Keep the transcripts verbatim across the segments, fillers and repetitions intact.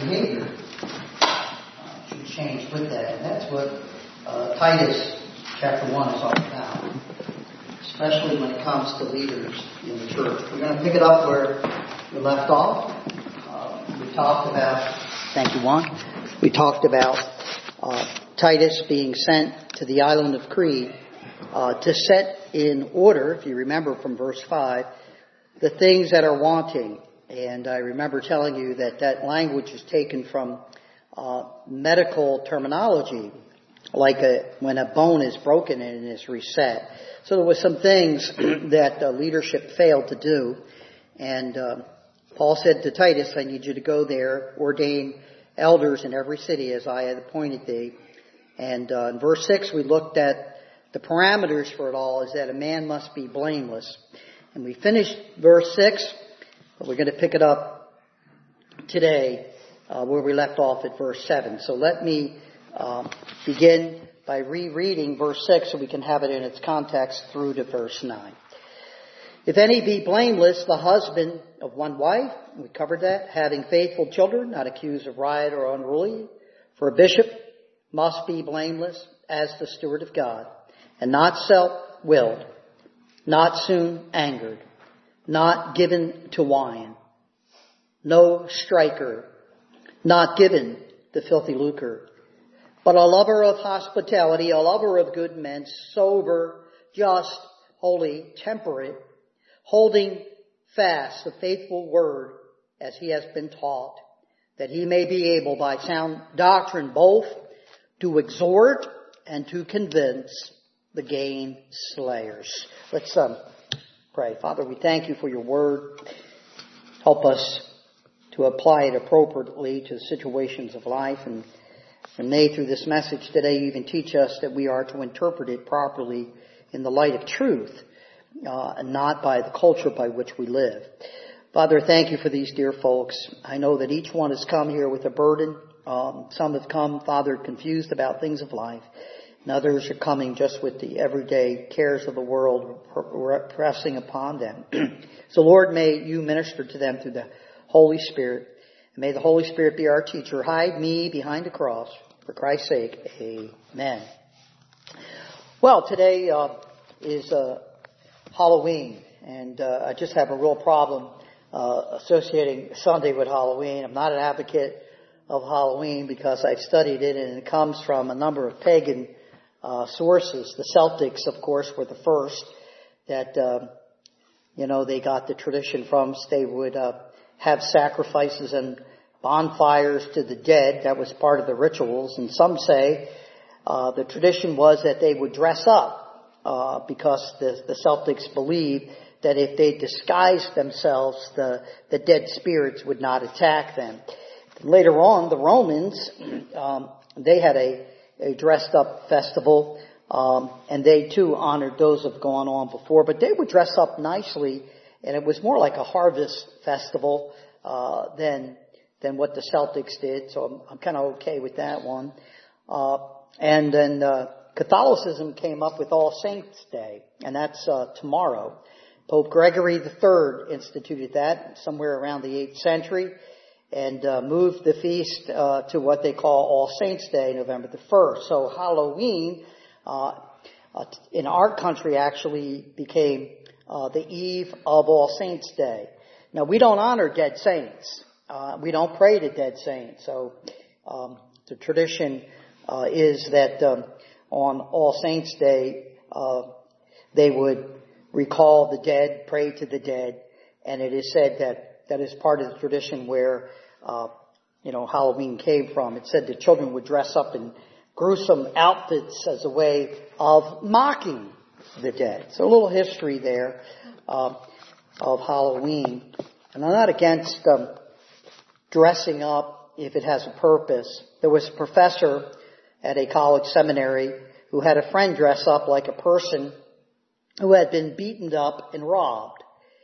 behavior uh, should change with that. And that's what uh, Titus chapter one is all about, especially when it comes to leaders in the church. We're going to pick it up where we left off. Uh, we talked about, thank you, Juan. We talked about uh, Titus being sent to the island of Crete uh, to set in order, if you remember from verse five, the things that are wanting. And I remember telling you that that language is taken from uh, medical terminology, like a, when a bone is broken and is reset. So there were some things that uh, leadership failed to do. And uh, Paul said to Titus, I need you to go there, ordain elders in every city as I had appointed thee. And uh, in verse six, we looked at the parameters for it all, is that a man must be blameless. And we finished verse six, but we're going to pick it up today uh, where we left off at verse seven. So let me uh, begin by rereading verse six so we can have it in its context through to verse nine. If any be blameless, the husband of one wife, we covered that, having faithful children, not accused of riot or unruly, for a bishop must be blameless as the steward of God, and not self-willed, not soon angered, not given to wine, no striker, not given to filthy lucre, but a lover of hospitality, a lover of good men, sober, just, holy, temperate, holding fast the faithful word as he has been taught, that he may be able by sound doctrine both to exhort and to convince the gainslayers. Let's um, pray. Father, we thank you for your word. Help us to apply it appropriately to the situations of life. And, and may through this message today even teach us that we are to interpret it properly in the light of truth, uh, and not by the culture by which we live. Father, thank you for these dear folks. I know that each one has come here with a burden. Um, some have come, Father, confused about things of life. And others are coming just with the everyday cares of the world pressing upon them. So, Lord, may you minister to them through the Holy Spirit. And may the Holy Spirit be our teacher. Hide me behind the cross. For Christ's sake, amen. Well, today uh, is uh, Halloween. And uh, I just have a real problem uh, associating Sunday with Halloween. I'm not an advocate of Halloween because I've studied it, and it comes from a number of pagan uh, sources. The Celtics, of course, were the first that, uh, you know, they got the tradition from. They would uh, have sacrifices and bonfires to the dead. That was part of the rituals. And some say uh, the tradition was that they would dress up uh, because the, the Celtics believed that if they disguised themselves, the, the dead spirits would not attack them. Later on, the Romans, um, they had a, a dressed-up festival, um, and they too honored those who have gone on before. But they would dress up nicely, and it was more like a harvest festival uh, than than what the Celtics did. So I'm, I'm kind of okay with that one. Uh, and then uh, Catholicism came up with All Saints' Day, and that's uh, tomorrow. Pope Gregory the Third instituted that somewhere around the eighth century. And uh, moved the feast uh, to what they call All Saints' Day, November the first. So Halloween, uh, uh, in our country, actually became uh, the eve of All Saints' Day. Now, we don't honor dead saints. Uh, we don't pray to dead saints. So um, the tradition uh, is that um, on All Saints' Day, uh, they would recall the dead, pray to the dead, and it is said that that is part of the tradition where, uh, you know, Halloween came from. It said the children would dress up in gruesome outfits as a way of mocking the dead. So a little history there uh, of Halloween. And I'm not against um, dressing up if it has a purpose. There was a professor at a college seminary who had a friend dress up like a person who had been beaten up and robbed.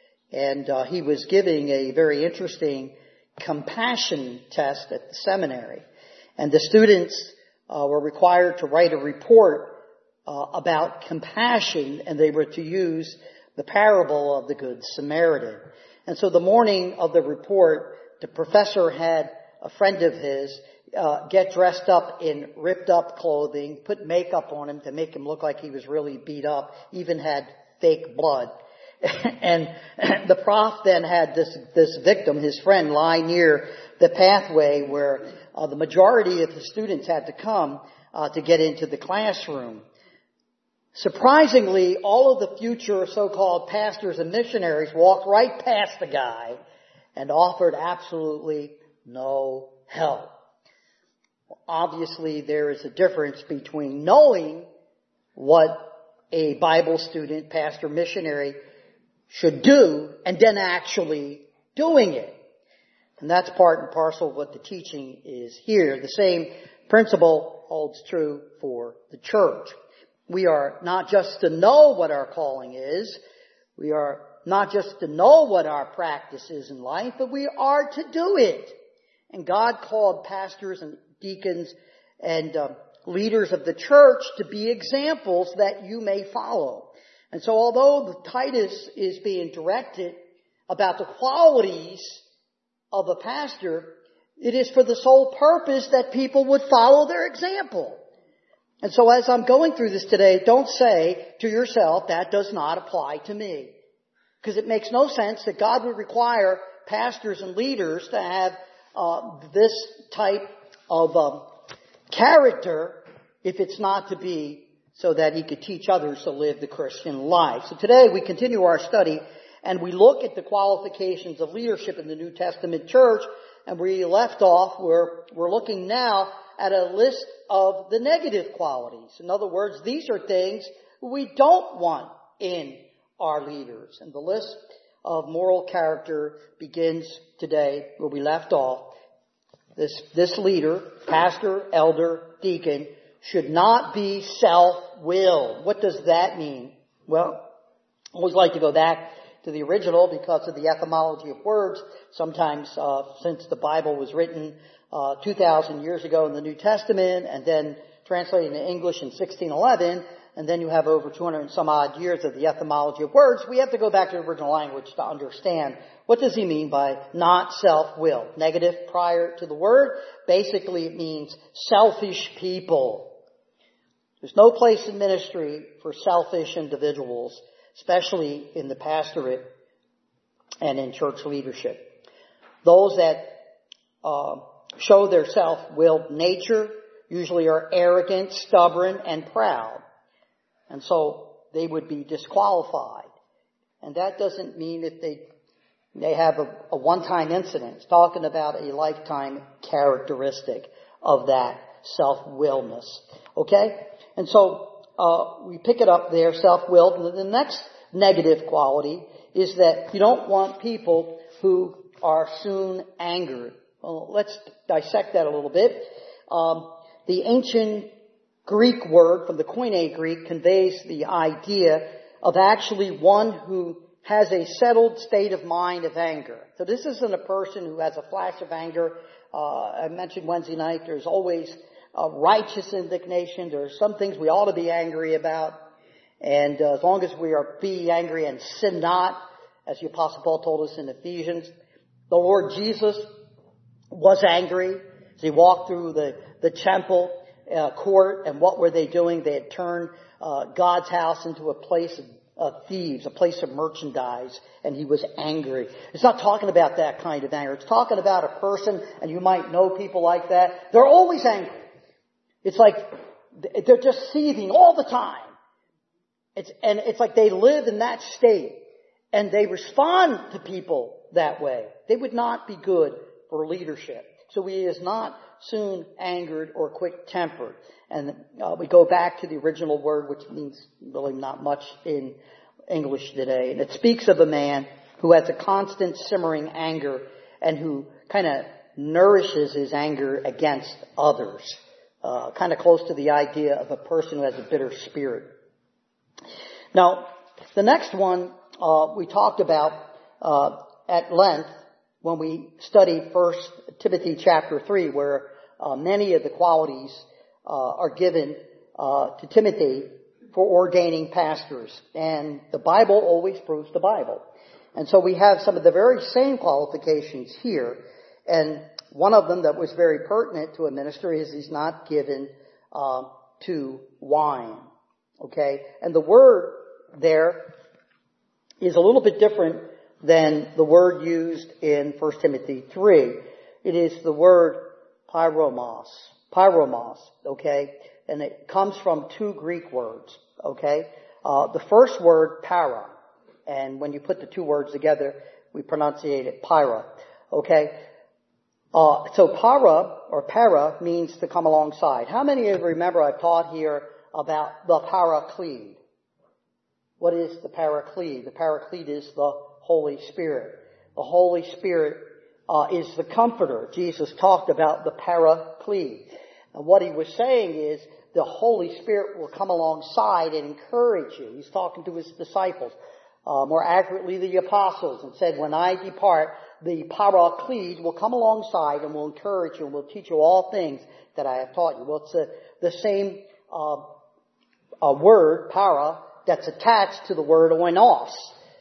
And uh, he was giving a very interesting compassion test at the seminary. And the students uh, were required to write a report uh, about compassion, and they were to use the parable of the Good Samaritan. And so the morning of the report, the professor had a friend of his uh, get dressed up in ripped up clothing, put makeup on him to make him look like he was really beat up, even had fake blood. And the prof then had this, this victim, his friend, lie near the pathway where uh, the majority of the students had to come uh, to get into the classroom. Surprisingly, all of the future so-called pastors and missionaries walked right past the guy and offered absolutely no help. Obviously, there is a difference between knowing what a Bible student, pastor, missionary should do and then actually doing it. And that's part and parcel of what the teaching is here. The same principle holds true for the church. We are not just to know what our calling is. We are not just to know what our practice is in life, but we are to do it. And God called pastors and deacons and uh, leaders of the church to be examples that you may follow. And so although Titus is being directed about the qualities of a pastor, it is for the sole purpose that people would follow their example. And so as I'm going through this today, don't say to yourself, that does not apply to me. Because it makes no sense that God would require pastors and leaders to have uh, this type of um, character if it's not to be so that he could teach others to live the Christian life. So today we continue our study and we look at the qualifications of leadership in the New Testament church, and we left off where we're looking now at a list of the negative qualities. In other words, these are things we don't want in our leaders. And the list of moral character begins today where we left off. This, this leader, pastor, elder, deacon, should not be self-willed. What does that mean? Well, I always like to go back to the original because of the etymology of words. Sometimes, uh, since the Bible was written uh, two thousand years ago in the New Testament and then translated into English in sixteen eleven, and then you have over two hundred and some odd years of the etymology of words, we have to go back to the original language to understand what does he mean by not self-willed. Negative prior to the word. Basically it means selfish people. There's no place in ministry for selfish individuals, especially in the pastorate and in church leadership. Those that uh, show their self-willed nature usually are arrogant, stubborn, and proud. And so they would be disqualified. And that doesn't mean that they they have a, a one-time incident. It's talking about a lifetime characteristic of that self-willedness. Okay? And so uh we pick it up there, self-willed. And the next negative quality is that you don't want people who are soon angered. Well, let's dissect that a little bit. Um, the ancient Greek word from the Koine Greek conveys the idea of actually one who has a settled state of mind of anger. So this isn't a person who has a flash of anger. Uh, I mentioned Wednesday night, there's always a righteous indignation. There are some things we ought to be angry about. And uh, as long as we are be angry and sin not, as the Apostle Paul told us in Ephesians, the Lord Jesus was angry as he walked through the, the temple uh, court. And what were they doing? They had turned uh, God's house into a place of uh, thieves, a place of merchandise, and he was angry. It's not talking about that kind of anger. It's talking about a person, and you might know people like that. They're always angry. It's like they're just seething all the time. It's, and it's like they live in that state, and they respond to people that way. They would not be good for leadership. So he is not soon angered or quick-tempered. And uh, we go back to the original word, which means really not much in English today. And it speaks of a man who has a constant simmering anger and who kind of nourishes his anger against others. Uh, kind of close to the idea of a person who has a bitter spirit. Now, the next one uh, we talked about uh, at length when we studied First Timothy chapter three, where uh, many of the qualities uh, are given uh, to Timothy for ordaining pastors. And the Bible always proves the Bible. And so we have some of the very same qualifications here. And one of them that was very pertinent to a minister is he's not given uh, to wine. Okay? And the word there is a little bit different than the word used in First Timothy three. It is the word pyromos. Pyromos, okay? And it comes from two Greek words, okay? Uh, the first word, para. And when you put the two words together, we pronunciate it pyra, okay? Uh, so para, or para, means to come alongside. How many of you remember I taught here about the Paraclete? What is the Paraclete? The Paraclete is the Holy Spirit. The Holy Spirit uh, is the Comforter. Jesus talked about the Paraclete. And what he was saying is the Holy Spirit will come alongside and encourage you. He's talking to his disciples, uh, more accurately the apostles, and said, when I depart, the Paraclete will come alongside and will encourage you and will teach you all things that I have taught you. Well, it's a, the same uh, a word, para, that's attached to the word oinos.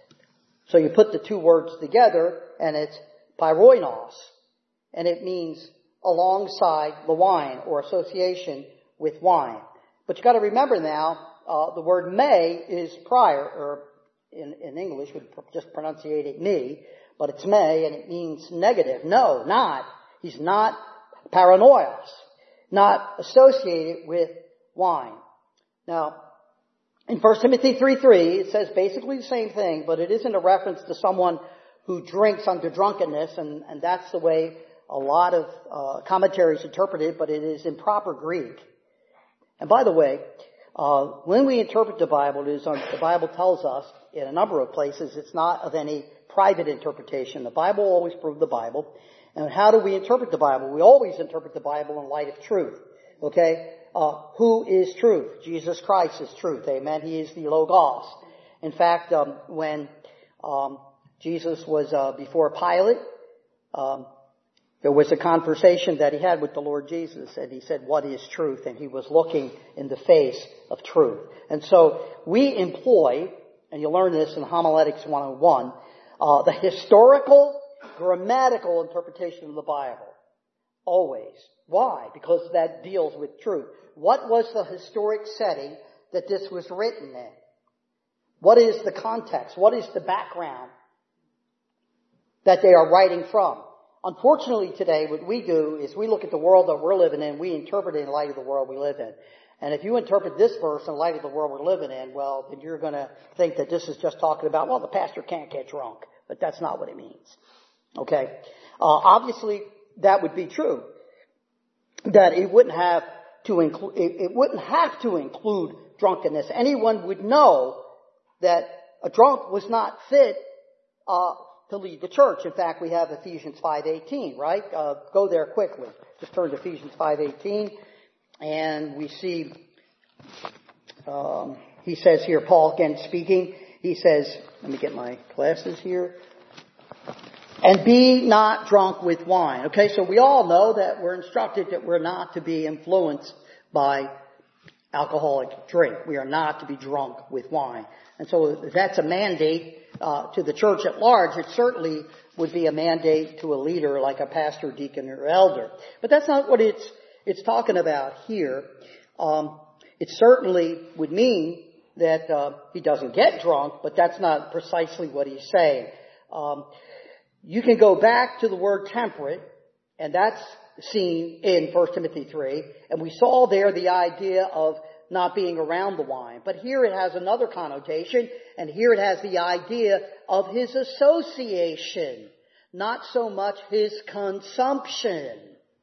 So you put the two words together, and it's pyroinos, and it means alongside the wine, or association with wine. But you got to remember now, uh, the word may is prior, or in, in English we just pronunciate it me, but it's may, and it means negative. No, not. He's not paranoios, not associated with wine. Now, in First Timothy three three, it says basically the same thing, but it isn't a reference to someone who drinks unto drunkenness, and, and that's the way a lot of uh, commentaries interpret it, but it is in proper Greek. And by the way, uh, when we interpret the Bible, it is on, the Bible tells us in a number of places it's not of any private interpretation. The Bible will always prove the Bible. And how do we interpret the Bible? We always interpret the Bible in light of truth. Okay? Uh, who is truth? Jesus Christ is truth. Amen. He is the Logos. In fact, um, when um, Jesus was uh, before Pilate, um, there was a conversation that he had with the Lord Jesus, and he said, what is truth? And he was looking in the face of truth. And so we employ, and you learn this in Homiletics one oh one, uh, the historical, grammatical interpretation of the Bible. Always. Why? Because that deals with truth. What was the historic setting that this was written in? What is the context? What is the background that they are writing from? Unfortunately today, what we do is we look at the world that we're living in, we interpret it in light of the world we live in. And if you interpret this verse in light of the world we're living in, well, then you're going to think that this is just talking about, well, the pastor can't get drunk. But that's not what it means. Okay? Uh, obviously, that would be true. That it wouldn't have to include, it, it wouldn't have to include drunkenness. Anyone would know that a drunk was not fit, uh, to lead the church. In fact, we have Ephesians five eighteen, right? Uh, go there quickly. Just turn to Ephesians five eighteen, and we see, um, he says here, Paul again speaking, he says, let me get my glasses here, and be not drunk with wine. Okay, so we all know that we're instructed that we're not to be influenced by alcoholic drink. We are not to be drunk with wine. And so if that's a mandate uh, to the church at large, it certainly would be a mandate to a leader like a pastor, deacon, or elder. But that's not what it's it's talking about here. Um, it certainly would mean that uh, he doesn't get drunk, but that's not precisely what he's saying. Um, you can go back to the word temperate, and that's seen in First Timothy three, and we saw there the idea of not being around the wine. But here it has another connotation, and here it has the idea of his association, not so much his consumption. It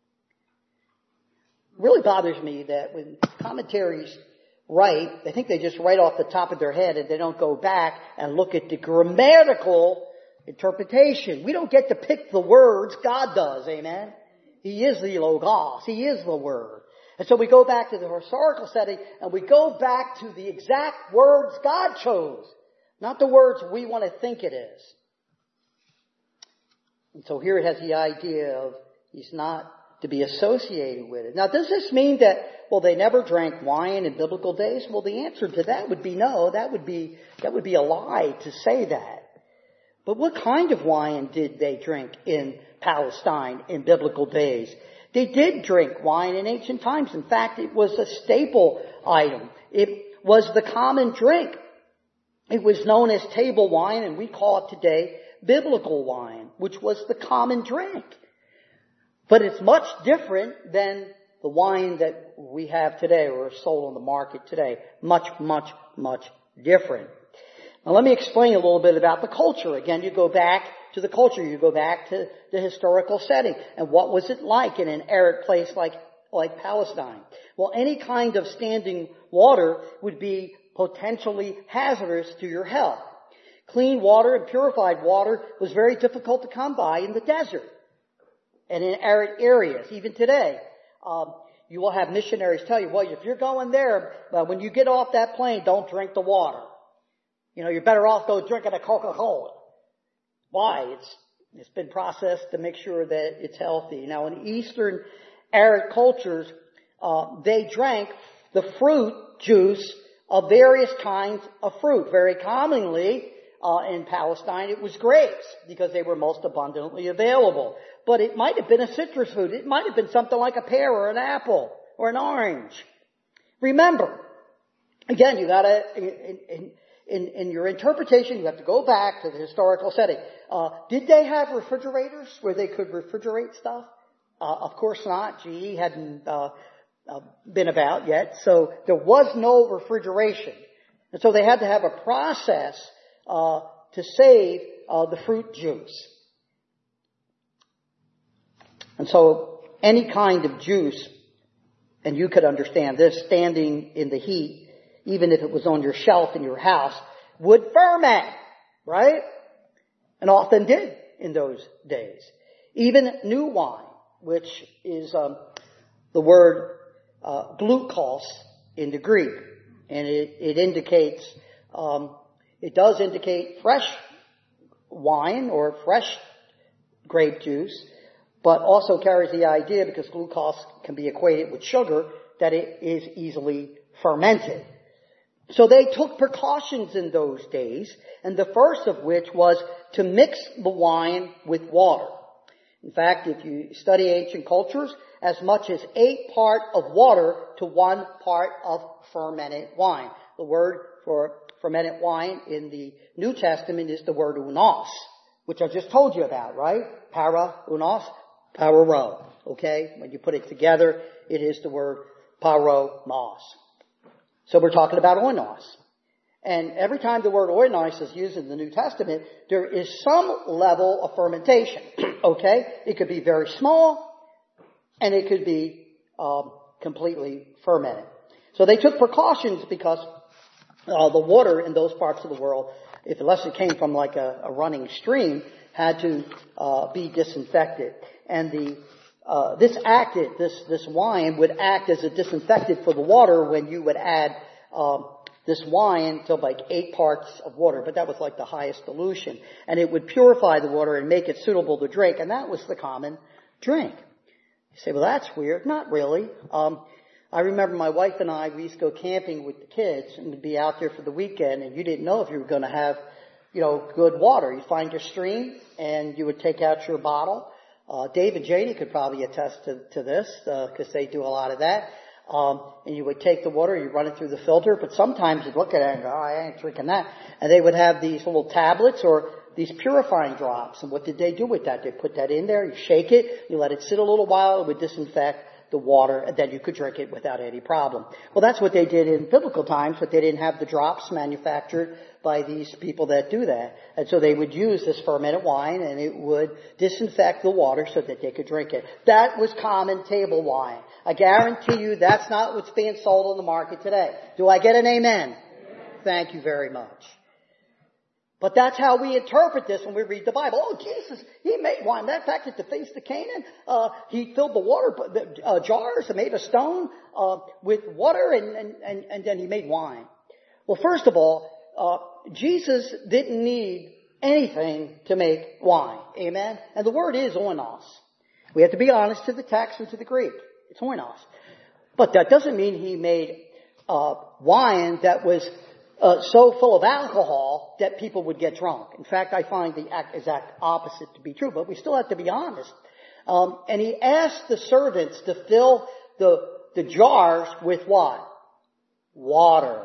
really bothers me that when commentaries write, I think they just write off the top of their head and they don't go back and look at the grammatical interpretation. We don't get to pick the words, God does, amen? He is the Logos. He is the Word. And so we go back to the historical setting and we go back to the exact words God chose, not the words we want to think it is. And so here it has the idea of he's not to be associated with it. Now, does this mean that, well, they never drank wine in biblical days? Well, the answer to that would be no. That would be, that would be a lie to say that. But what kind of wine did they drink in Palestine in biblical days? They did drink wine in ancient times. In fact, it was a staple item. It was the common drink. It was known as table wine, and we call it today biblical wine, which was the common drink. But it's much different than the wine that we have today or is sold on the market today. Much, much, much different. Now let me explain a little bit about the culture. Again, you go back to the culture. You go back to the historical setting. And what was it like in an arid place like, like Palestine? Well, any kind of standing water would be potentially hazardous to your health. Clean water and purified water was very difficult to come by in the desert and in arid areas, even today. Um, you will have missionaries tell you, well, if you're going there, uh, when you get off that plane, don't drink the water. You know, you're better off go drinking a Coca-Cola. Why? It's it's been processed to make sure that it's healthy. Now, in Eastern arid cultures, uh, they drank the fruit juice of various kinds of fruit. Very commonly, uh, in Palestine, it was grapes because they were most abundantly available. But it might have been a citrus fruit. It might have been something like a pear or an apple or an orange. Remember, again, you gotta, in, in, in, in your interpretation, you have to go back to the historical setting. Uh, did they have refrigerators where they could refrigerate stuff? Uh, of course not. G E hadn't, uh, uh, been about yet. So there was no refrigeration. And so they had to have a process, uh, to save, uh, the fruit juice. And so any kind of juice, and you could understand this, standing in the heat, even if it was on your shelf in your house, would ferment, right? And often did in those days. Even new wine, which is um, the word uh, glucose in the Greek, and it, it indicates, um, it does indicate fresh wine or fresh grape juice, but also carries the idea, because glucose can be equated with sugar, that it is easily fermented. So they took precautions in those days, and the first of which was to mix the wine with water. In fact, if you study ancient cultures, as much as eight part of water to one part of fermented wine. The word for fermented wine in the New Testament is the word unos, which I just told you about, right? Para, unos. Pararo, okay? When you put it together, it is the word paromos. So we're talking about oinos. And every time the word oinos is used in the New Testament, there is some level of fermentation, okay? It could be very small, and it could be um, completely fermented. So they took precautions because uh, the water in those parts of the world, if unless it came from like a, a running stream, had to uh, be disinfected. And the uh, this acted, this this wine would act as a disinfectant for the water when you would add um, this wine to like eight parts of water. But that was like the highest dilution. And it would purify the water and make it suitable to drink. And that was the common drink. You say, well, that's weird. Not really. Um, I remember my wife and I, we used to go camping with the kids and we'd be out there for the weekend, and you didn't know if you were going to have, you know, good water. You find your stream and you would take out your bottle. Uh, Dave and Janie could probably attest to, to this, uh, cause they do a lot of that. Um, and you would take the water, you run it through the filter, but sometimes you'd look at it and go, oh, I ain't drinking that. And they would have these little tablets or these purifying drops. And what did they do with that? They put that in there, you shake it, you let it sit a little while, it would disinfect the water, and then you could drink it without any problem. Well, that's what they did in biblical times, but they didn't have the drops manufactured by these people that do that. And so they would use this fermented wine, and it would disinfect the water so that they could drink it. That was common table wine. I guarantee you that's not what's being sold on the market today. Do I get an amen? Amen. Thank you very much. But that's how we interpret this when we read the Bible. Oh, Jesus, He made wine. Matter of fact, at the Feast of Canaan, uh, He filled the water uh, jars and made a stone uh, with water, and, and, and, and then He made wine. Well, first of all, uh, Jesus didn't need anything to make wine. Amen? And the word is oinos. We have to be honest to the text and to the Greek. It's oinos. But that doesn't mean He made uh, wine that was uh, so full of alcohol that people would get drunk. In fact, I find the exact opposite to be true, but we still have to be honest. Um, and he asked the servants to fill the, the jars with what? Water.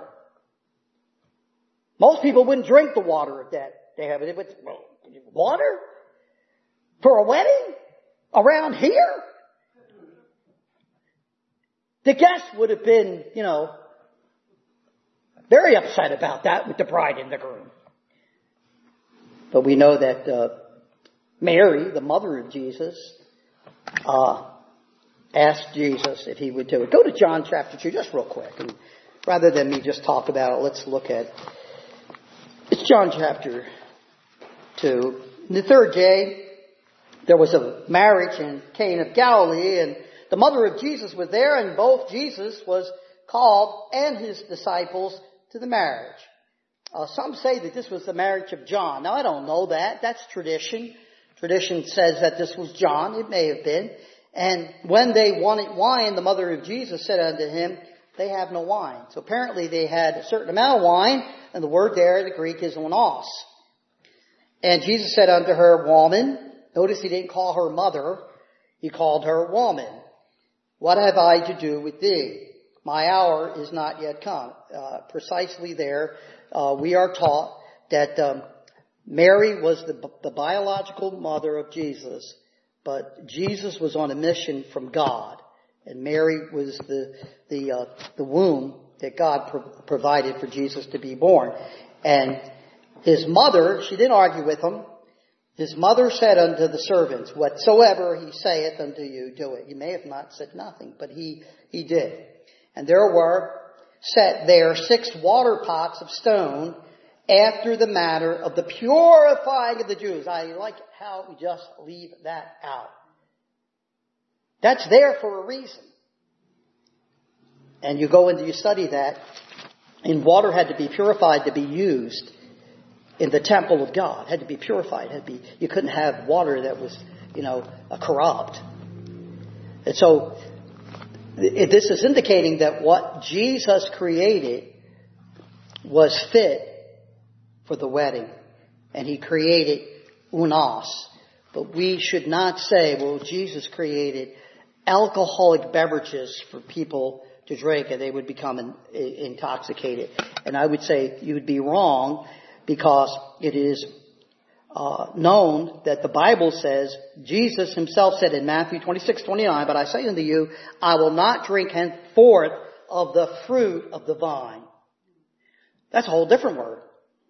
Most people wouldn't drink the water that they have. It would, water? For a wedding? Around here? The guests would have been, you know, very upset about that with the bride and the groom. But we know that uh, Mary, the mother of Jesus, uh, asked Jesus if he would do it. Go to John chapter two, just real quick. And rather than me just talk about it, let's look at, it's John chapter two. In the third day, there was a marriage in Cana of Galilee, and the mother of Jesus was there, and both Jesus was called and his disciples to the marriage. Uh, some say that this was the marriage of John. Now, I don't know that. That's tradition. Tradition says that this was John. It may have been. And when they wanted wine, the mother of Jesus said unto him, they have no wine. So apparently they had a certain amount of wine, and the word there in the Greek is onos. And Jesus said unto her, woman. Notice he didn't call her mother. He called her woman. What have I to do with thee? My hour is not yet come. Uh, precisely there, uh, we are taught that um, Mary was the, the biological mother of Jesus, but Jesus was on a mission from God, and Mary was the the uh, the womb that God pro- provided for Jesus to be born. And his mother, she didn't argue with him. His mother said unto the servants, whatsoever he saith unto you, do it. He may have not said nothing, but he, he did. And there were set there six water pots of stone after the manner of the purifying of the Jews. I like how we just leave that out. That's there for a reason. And you go and you study that, and water had to be purified to be used in the temple of God. It had to be purified. It had to be, you couldn't have water that was, you know, corrupt. And so this is indicating that what Jesus created was fit for the wedding. And he created unos. But we should not say, well, Jesus created alcoholic beverages for people to drink and they would become in, intoxicated. And I would say you would be wrong, because it is uh, known that the Bible says, Jesus himself said in Matthew twenty-six twenty-nine, but I say unto you, I will not drink henceforth of the fruit of the vine. That's a whole different word.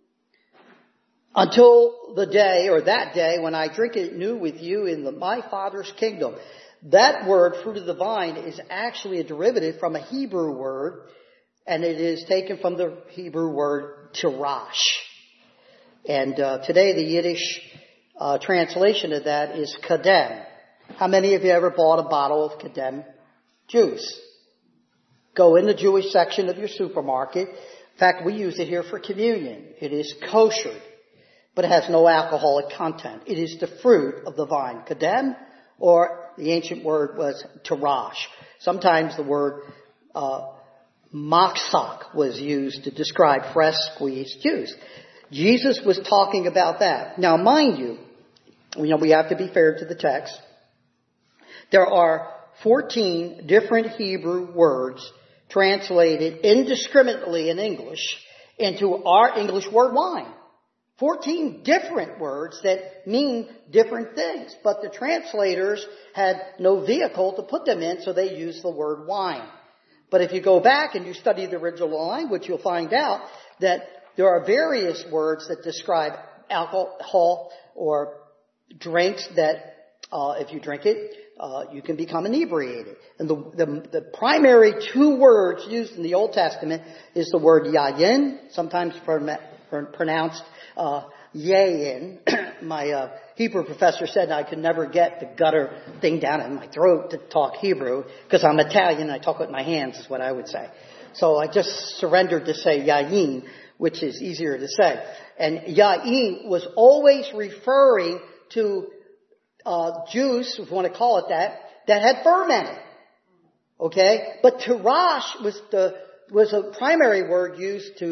Until the day, or that day, when I drink it new with you in the, my Father's kingdom. That word, fruit of the vine, is actually a derivative from a Hebrew word, and it is taken from the Hebrew word tirash. And uh, today the Yiddish uh, translation of that is kadem. How many of you ever bought a bottle of kadem juice? Go in the Jewish section of your supermarket. In fact, we use it here for communion. It is kosher, but it has no alcoholic content. It is the fruit of the vine. Kadem, or the ancient word was tirash. Sometimes the word uh, maksak was used to describe fresh squeezed juice. Jesus was talking about that. Now, mind you, you know, we have to be fair to the text. There are fourteen different Hebrew words translated indiscriminately in English into our English word wine. fourteen different words that mean different things. But the translators had no vehicle to put them in, so they used the word wine. But if you go back and you study the original language, you'll find out that there are various words that describe alcohol or drinks that, uh, if you drink it, uh, you can become inebriated. And the, the, the primary two words used in the Old Testament is the word yayin, sometimes pronounced uh, yayin. My uh, Hebrew professor said I could never get the gutter thing down in my throat to talk Hebrew because I'm Italian and I talk with my hands is what I would say. So I just surrendered to say yayin, which is easier to say. And yayin was always referring to uh, juice, if you want to call it that, that had fermented. Okay? But tirash was the was a primary word used to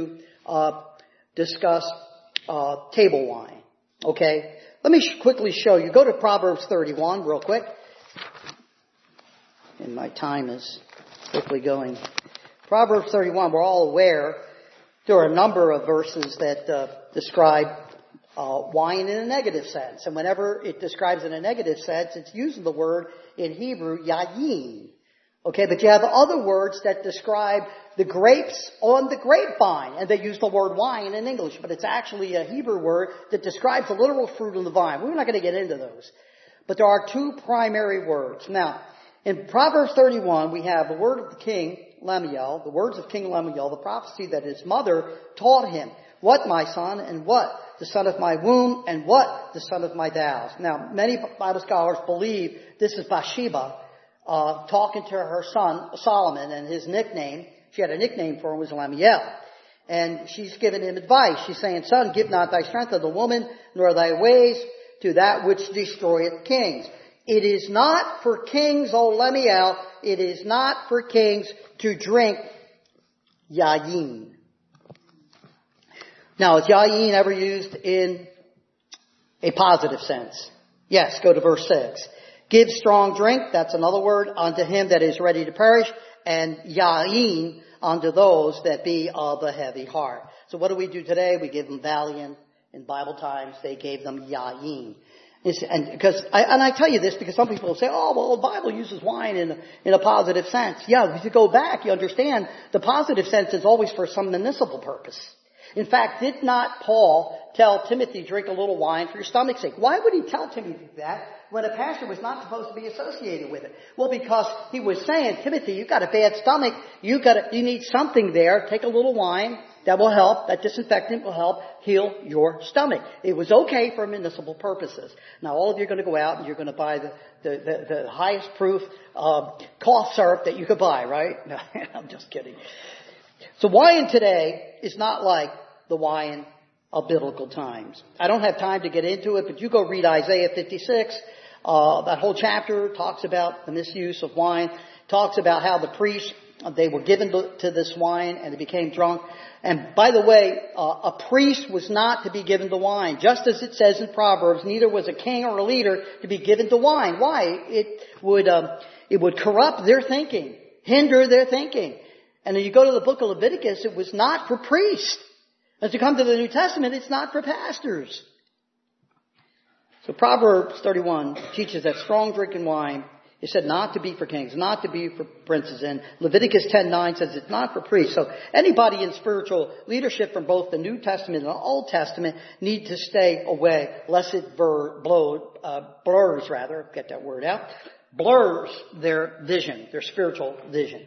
uh, discuss uh, table wine. Okay? Let me sh- quickly show you. Go to Proverbs thirty-one real quick. And my time is quickly going. Proverbs thirty-one, we're all aware there are a number of verses that uh, describe uh, wine in a negative sense. And whenever it describes in a negative sense, it's using the word in Hebrew, yayin. Okay, but you have other words that describe the grapes on the grapevine, and they use the word wine in English, but it's actually a Hebrew word that describes the literal fruit of the vine. We're not going to get into those. But there are two primary words. Now, in Proverbs thirty-one, we have the word of the king, Lemuel, the words of King Lemuel, the prophecy that his mother taught him. What, my son, and what? The son of my womb, and what? The son of my vows. Now, many Bible scholars believe this is Bathsheba uh, talking to her son, Solomon, and his nickname, she had a nickname for him, was Lemuel. And she's giving him advice. She's saying, son, give not thy strength to the woman, nor thy ways to that which destroyeth kings. It is not for kings, O Lemuel, it is not for kings to drink yayin. Now, is yayin ever used in a positive sense? Yes, go to verse six. Give strong drink, that's another word, unto him that is ready to perish, and yayin unto those that be of a heavy heart. So what do we do today? We give them Valiant. In Bible times, they gave them yayin. And because, I, and I tell you this because some people say, oh, well, the Bible uses wine in, in a positive sense. Yeah, if you go back, you understand the positive sense is always for some municipal purpose. In fact, did not Paul tell Timothy, drink a little wine for your stomach's sake? Why would he tell Timothy that when a pastor was not supposed to be associated with it? Well, because he was saying, Timothy, you've got a bad stomach. You've got a, you need something there. Take a little wine. That will help. That disinfectant will help heal your stomach. It was okay for municipal purposes. Now, all of you are going to go out and you're going to buy the, the, the, the highest proof uh, cough syrup that you could buy, right? No, I'm just kidding. So wine today is not like the wine of biblical times. I don't have time to get into it, but you go read Isaiah fifty-six. Uh, that whole chapter talks about the misuse of wine, talks about how the priests, they were given to, to this wine and they became drunk. And by the way, uh, a priest was not to be given to wine. Just as it says in Proverbs, neither was a king or a leader to be given to wine. Why? It would, um, it would corrupt their thinking, hinder their thinking. And then you go to the book of Leviticus, it was not for priests. As you come to the New Testament, it's not for pastors. So Proverbs thirty-one teaches that strong drinking wine is said not to be for kings, not to be for princes. And Leviticus ten nine says it's not for priests. So anybody in spiritual leadership from both the New Testament and the Old Testament need to stay away, lest it blur, blow, uh, blurs, rather, get that word out, blurs their vision, their spiritual vision.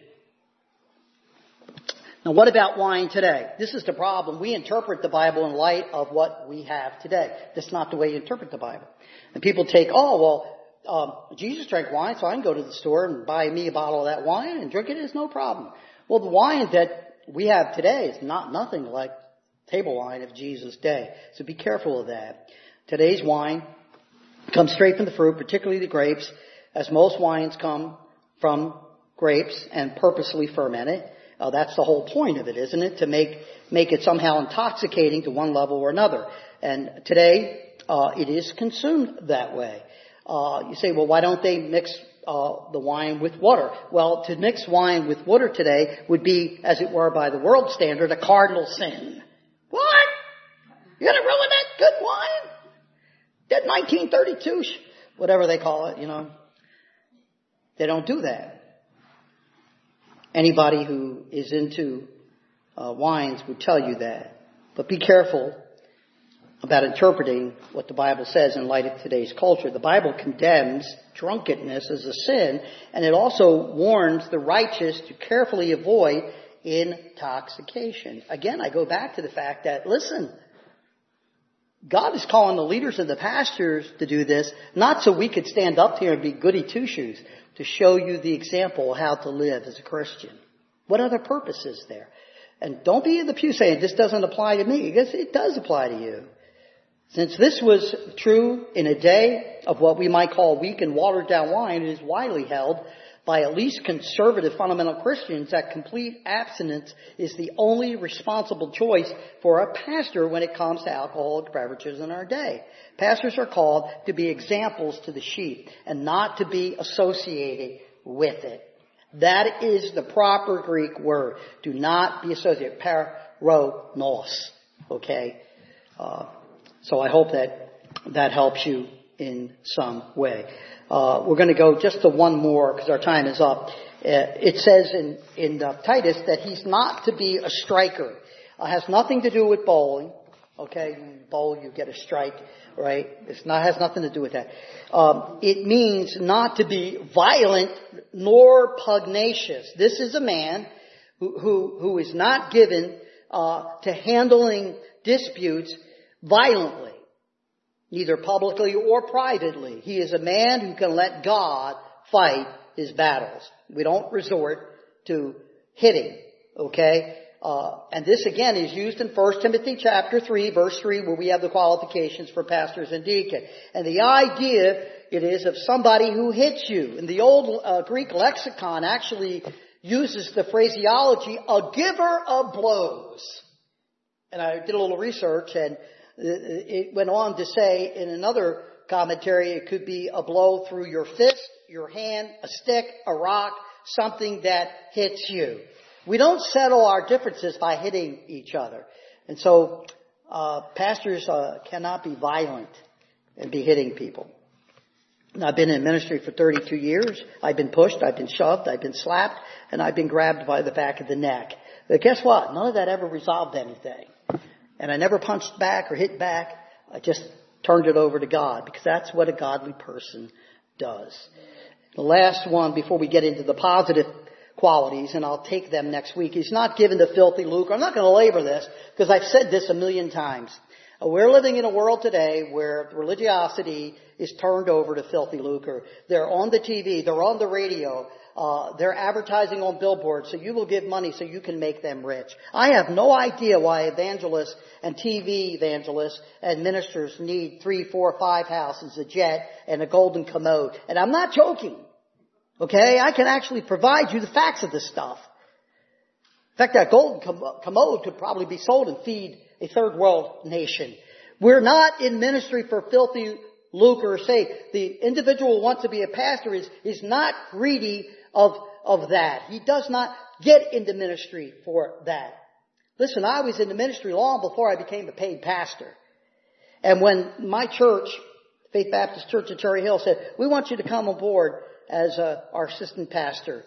Now, what about wine today? This is the problem. We interpret the Bible in light of what we have today. That's not the way you interpret the Bible. And people take, oh, well, um, Jesus drank wine, so I can go to the store and buy me a bottle of that wine and drink it. It's no problem. Well, the wine that we have today is not nothing like table wine of Jesus' day. So be careful of that. Today's wine comes straight from the fruit, particularly the grapes, as most wines come from grapes and purposely fermented. Uh, that's the whole point of it, isn't it? To make make it somehow intoxicating to one level or another. And today, uh, it is consumed that way. Uh, you say, well, why don't they mix uh, the wine with water? Well, to mix wine with water today would be, as it were, by the world standard, a cardinal sin. What? You're going to ruin that good wine? That nineteen thirty-two, whatever they call it, you know. They don't do that. Anybody who is into uh, wines would tell you that. But be careful about interpreting what the Bible says in light of today's culture. The Bible condemns drunkenness as a sin, and it also warns the righteous to carefully avoid intoxication. Again, I go back to the fact that, listen, God is calling the leaders and the pastors to do this, not so we could stand up here and be goody two-shoes, to show you the example of how to live as a Christian. What other purpose is there? And don't be in the pew saying, this doesn't apply to me, because it does apply to you. Since this was true in a day of what we might call weak and watered down wine, it is widely held by at least conservative fundamental Christians that complete abstinence is the only responsible choice for a pastor when it comes to alcoholic beverages in our day. Pastors are called to be examples to the sheep and not to be associated with it. That is the proper Greek word. Do not be associated. Paronos. Okay? Uh, so I hope that that helps you in some way. Uh, we're going to go just to one more because our time is up. Uh, it says in, in uh, Titus that he's not to be a striker. Uh, has nothing to do with bowling. Okay? You bowl, you get a strike, right? It's not, has nothing to do with that. Um, it means not to be violent nor pugnacious. This is a man who, who, who is not given uh, to handling disputes violently, neither publicly or privately. He is a man who can let God fight his battles. We don't resort to hitting, okay? Uh, and this again is used in First Timothy chapter three, verse three, where we have the qualifications for pastors and deacons. And the idea it is of somebody who hits you. And the old uh, Greek lexicon actually uses the phraseology, a giver of blows. And I did a little research, and it went on to say in another commentary it could be a blow through your fist, your hand, a stick, a rock, something that hits you. We don't settle our differences by hitting each other. And so uh pastors uh, cannot be violent and be hitting people. And I've been in ministry for thirty-two years. I've been pushed, I've been shoved, I've been slapped, and I've been grabbed by the back of the neck. But guess what? None of that ever resolved anything. And I never punched back or hit back. I just turned it over to God, because that's what a godly person does. The last one before we get into the positive qualities, and I'll take them next week. He's not given to filthy lucre. I'm not going to labor this because I've said this a million times. We're living in a world today where religiosity is turned over to filthy lucre. They're on the T V. They're on the radio. Uh, they're advertising on billboards, so you will give money so you can make them rich. I have no idea why evangelists and T V evangelists and ministers need three, four, five houses, a jet, and a golden commode. And I'm not joking. Okay? I can actually provide you the facts of this stuff. In fact, that golden commode could probably be sold and feed a third world nation. We're not in ministry for filthy lucre sake. The individual who wants to be a pastor is, is not greedy of, of that. He does not get into ministry for that. Listen, I was in the ministry long before I became a paid pastor. And when my church, Faith Baptist Church of Cherry Hill, said, we want you to come aboard as uh, our assistant pastor.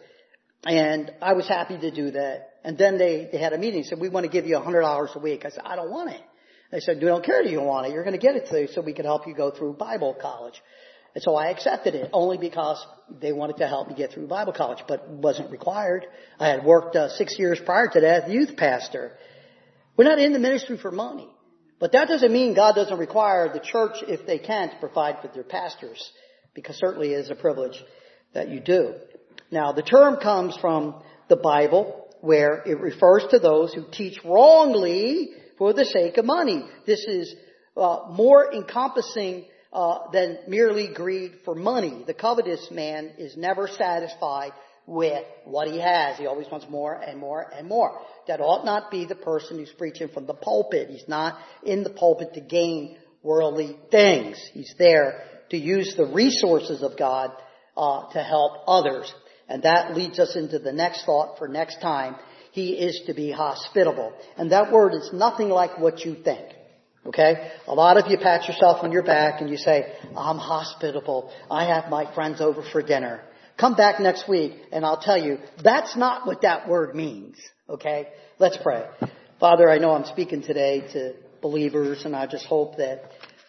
And I was happy to do that. And then they, they had a meeting and said, we want to give you one hundred dollars a week. I said, I don't want it. They said, we don't care if you want it. You're going to get it to you so we can help you go through Bible college. And so I accepted it only because they wanted to help me get through Bible college, but it wasn't required. I had worked uh, six years prior to that as youth pastor. We're not in the ministry for money. But that doesn't mean God doesn't require the church, if they can, to provide for their pastors, because certainly it is a privilege that you do. Now, the term comes from the Bible, where it refers to those who teach wrongly for the sake of money. This is uh, more encompassing uh, than merely greed for money. The covetous man is never satisfied with what he has. He always wants more and more and more. That ought not be the person who's preaching from the pulpit. He's not in the pulpit to gain worldly things. He's there to use the resources of God uh, to help others. And that leads us into the next thought for next time. He is to be hospitable. And that word is nothing like what you think. Okay? A lot of you pat yourself on your back and you say, I'm hospitable. I have my friends over for dinner. Come back next week and I'll tell you, that's not what that word means. Okay? Let's pray. Father, I know I'm speaking today to believers, and I just hope that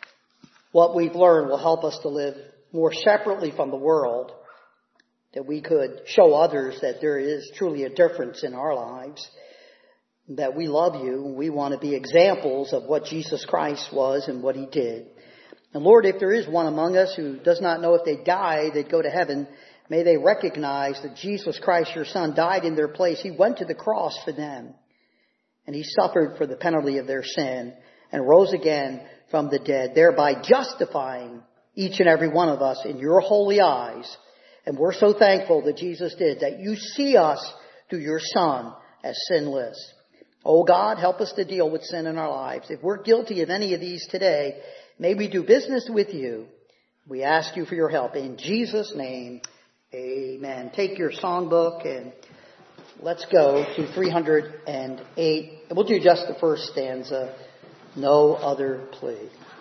what we've learned will help us to live more separately from the world, that we could show others that there is truly a difference in our lives, that we love you and we want to be examples of what Jesus Christ was and what he did. And Lord, if there is one among us who does not know if they die, they'd go to heaven, may they recognize that Jesus Christ, your Son, died in their place. He went to the cross for them, and he suffered for the penalty of their sin and rose again from the dead, thereby justifying each and every one of us in your holy eyes. And we're so thankful that Jesus did, that you see us through your Son as sinless. Oh God, help us to deal with sin in our lives. If we're guilty of any of these today, may we do business with you. We ask you for your help. In Jesus' name, amen. Take your songbook and let's go to three hundred eight. We'll do just the first stanza. No other plea.